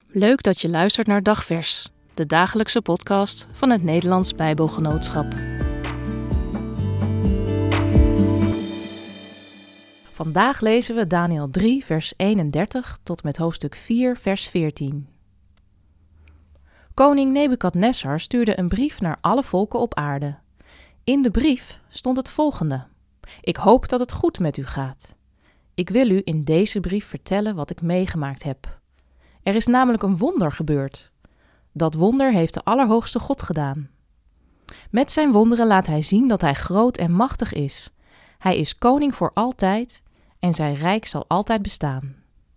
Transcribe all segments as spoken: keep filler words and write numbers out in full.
Leuk dat je luistert naar Dagvers, de dagelijkse podcast van het Nederlands Bijbelgenootschap. Vandaag lezen we Daniël drie, vers eenendertig tot met hoofdstuk vier, vers veertien. Koning Nebukadnessar stuurde een brief naar alle volken op aarde. In de brief stond het volgende: Ik hoop dat het goed met u gaat. Ik wil u in deze brief vertellen wat ik meegemaakt heb. Er is namelijk een wonder gebeurd. Dat wonder heeft de Allerhoogste God gedaan. Met zijn wonderen laat hij zien dat hij groot en machtig is. Hij is koning voor altijd en zijn rijk zal altijd bestaan.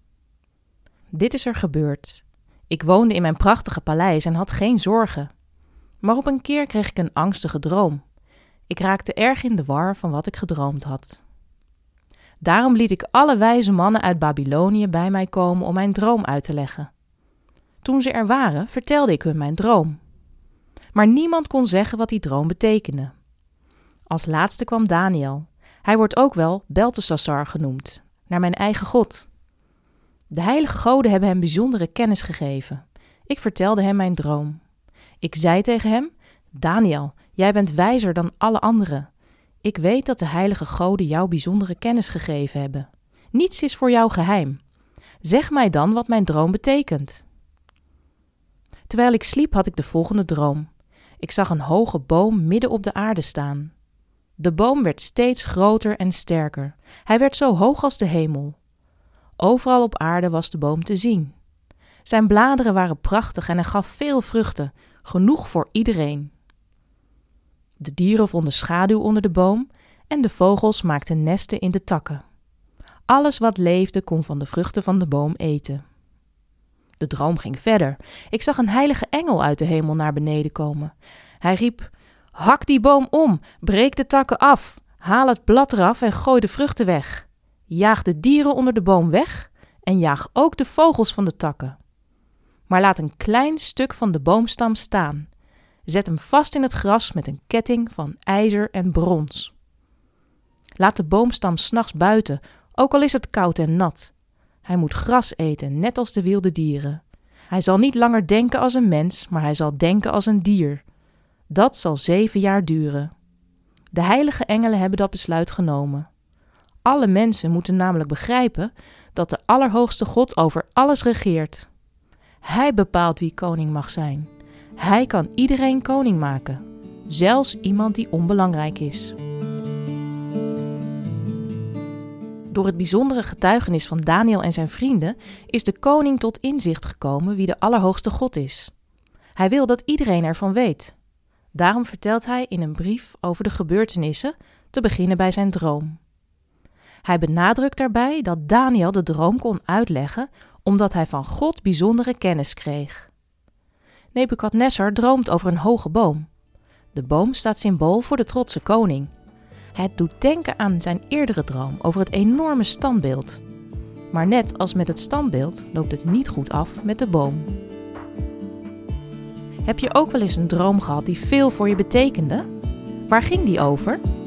Dit is er gebeurd. Ik woonde in mijn prachtige paleis en had geen zorgen. Maar op een keer kreeg ik een angstige droom. Ik raakte erg in de war van wat ik gedroomd had. Daarom liet ik alle wijze mannen uit Babylonië bij mij komen om mijn droom uit te leggen. Toen ze er waren, vertelde ik hun mijn droom. Maar niemand kon zeggen wat die droom betekende. Als laatste kwam Daniël. Hij wordt ook wel Beltesassar genoemd, naar mijn eigen God. De heilige goden hebben hem bijzondere kennis gegeven. Ik vertelde hem mijn droom. Ik zei tegen hem: Daniël, jij bent wijzer dan alle anderen. Ik weet dat de heilige goden jou bijzondere kennis gegeven hebben. Niets is voor jou geheim. Zeg mij dan wat mijn droom betekent. Terwijl ik sliep had ik de volgende droom. Ik zag een hoge boom midden op de aarde staan. De boom werd steeds groter en sterker. Hij werd zo hoog als de hemel. Overal op aarde was de boom te zien. Zijn bladeren waren prachtig en hij gaf veel vruchten, genoeg voor iedereen. De dieren vonden schaduw onder de boom en de vogels maakten nesten in de takken. Alles wat leefde kon van de vruchten van de boom eten. De droom ging verder. Ik zag een heilige engel uit de hemel naar beneden komen. Hij riep: Hak die boom om, breek de takken af, haal het blad eraf en gooi de vruchten weg. Jaag de dieren onder de boom weg en jaag ook de vogels van de takken. Maar laat een klein stuk van de boomstam staan. Zet hem vast in het gras met een ketting van ijzer en brons. Laat de boomstam 's nachts buiten, ook al is het koud en nat. Hij moet gras eten, net als de wilde dieren. Hij zal niet langer denken als een mens, maar hij zal denken als een dier. Dat zal zeven jaar duren. De heilige engelen hebben dat besluit genomen. Alle mensen moeten namelijk begrijpen dat de Allerhoogste God over alles regeert. Hij bepaalt wie koning mag zijn. Hij kan iedereen koning maken, zelfs iemand die onbelangrijk is. Door het bijzondere getuigenis van Daniël en zijn vrienden is de koning tot inzicht gekomen wie de Allerhoogste God is. Hij wil dat iedereen ervan weet. Daarom vertelt hij in een brief over de gebeurtenissen, te beginnen bij zijn droom. Hij benadrukt daarbij dat Daniël de droom kon uitleggen omdat hij van God bijzondere kennis kreeg. Nebukadnessar droomt over een hoge boom. De boom staat symbool voor de trotse koning. Het doet denken aan zijn eerdere droom over het enorme standbeeld. Maar net als met het standbeeld loopt het niet goed af met de boom. Heb je ook wel eens een droom gehad die veel voor je betekende? Waar ging die over?